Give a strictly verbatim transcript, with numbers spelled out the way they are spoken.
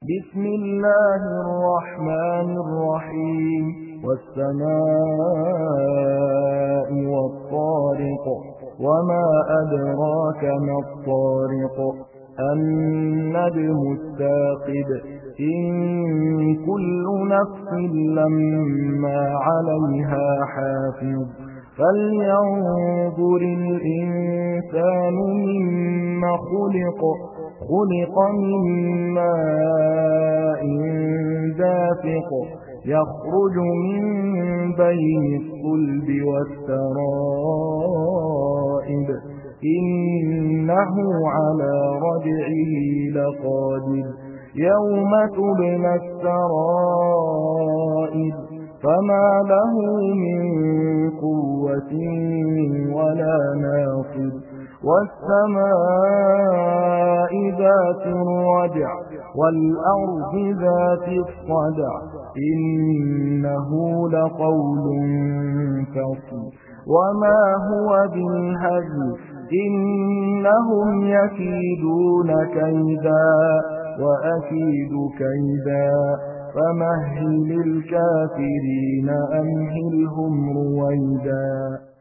بسم الله الرحمن الرحيم والسماء والطارق وما أدراك ما الطارق النجم الثاقب إن كل نفس لما عليها حافظ فلينظر الإنسان مما خلق خلق من ماء دافق يخرج من بين الصلب والترائب إنه على رجعه لقادر يوم تبلى السرائر فما له من قوة ولا ناصر والسماء ذات الرجع والأرض ذات الصدع إنه لقول فصل وما هو بالهزل إنهم يكيدون كيدا وأكيد كيدا فمهل الكافرين أمهلهم رويدا.